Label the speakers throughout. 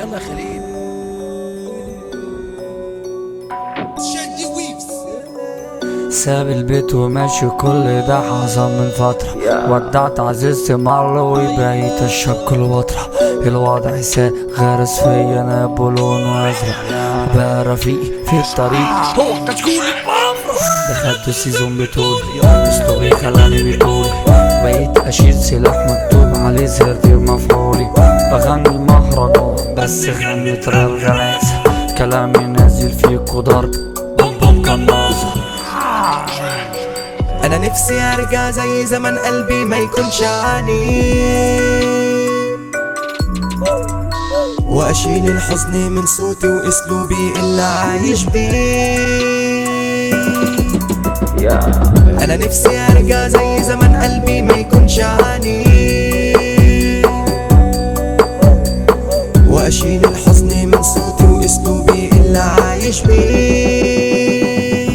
Speaker 1: يلا خليل.
Speaker 2: ساب البيت وماشي، كل ده حصل من فترة. ودعت عزيزتي مرة وبقيت اشرب كل وطرة. الوضع ساء غرس فيا انا بلون وازرق، بقى رفيقي في الطريق هو كشكول البافرة. دخلت السيزون بطولي، اسلوبي خلاني بطولي، بقيت اشيل سلاح مكتوب عليه زرتي مفعولي. بغني المهرجان بس غنيت راب غلاسة، كلامي نازل فيك وضرب بوم بوم قناصة.
Speaker 3: انا نفسي ارجع زي زمان، قلبي ما يكونش عنيد، واشيل الحزن من صوتي واسلوبي اللي عايش بيه. انا نفسي ارجع زي زمان، قلبي ما يكونش عنيد، واشيل الحزن من صوتي واسلوبي اللي عايش بيه.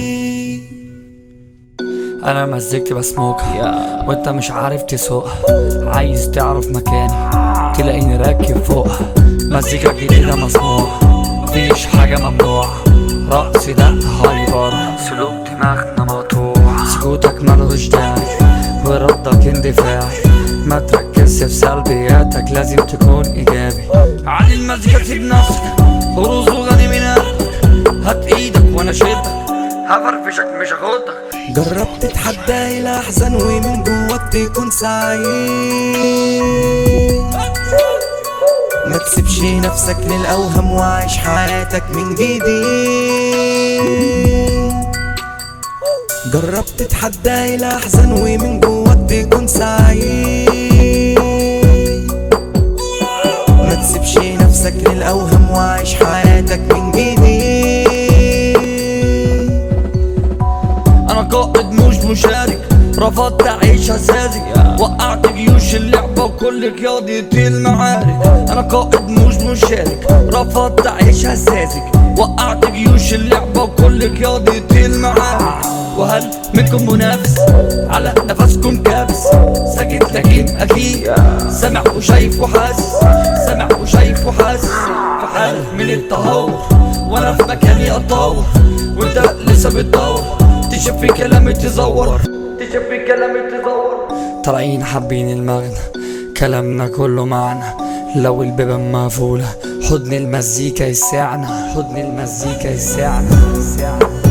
Speaker 2: انا مزجتي بسموكها وانت مش عارف تسوقها، عايز تعرف مكاني تلاقيني راكب فوقها. مزيكا جديدة مصنوعة، مفيش حاجة ممنوعة، رقص ده هايبر، سلوك دماغنا مقطوع. سكوتك ملهوش داعي وردك اندفاعي، ما تركزش في سلبياتك، لازم تكون ايجابي. علي المزيكا سيب نفسك، خروج وغني من قلبك، هات ايدك وانا شدك، هفرفشك مش هاخدك.
Speaker 3: جربت تتحدى الى احزان ومن جواك تكون سعيد، ما تسيبش نفسك للاوهام وعيش حياتك من جديد. جربت تتحدى الى احزان ومن جواك تكون سعيد، ما تسيبش نفسك للاوهام وعيش حياتك من جديد.
Speaker 2: انا قائد مش مشارك، رفضت اعيش اساسي، وقعت جيوش اللعبة وكل قيادتي المعارك. انا قائد مش مشارك، رفضت اعيش اساسي، وقعت جيوش اللعبة وكل قيادتي المعارك. وهل منكم منافس على نفسكم كابس؟ ساكت لكن اكيد سامع وشايف وحاسس، سامع وشايف وحاسس، في حالة من التهور وانا في مكاني اتطور، وانت لسه بتدور تشوف في كلامي تزور، تشوف في كلامي تزور. طالعين حابين المغنى، كلامنا كله معنى، لو البيبان مقفولة حضن المزيكا يسعنا، حضن المزيكا يسعنا.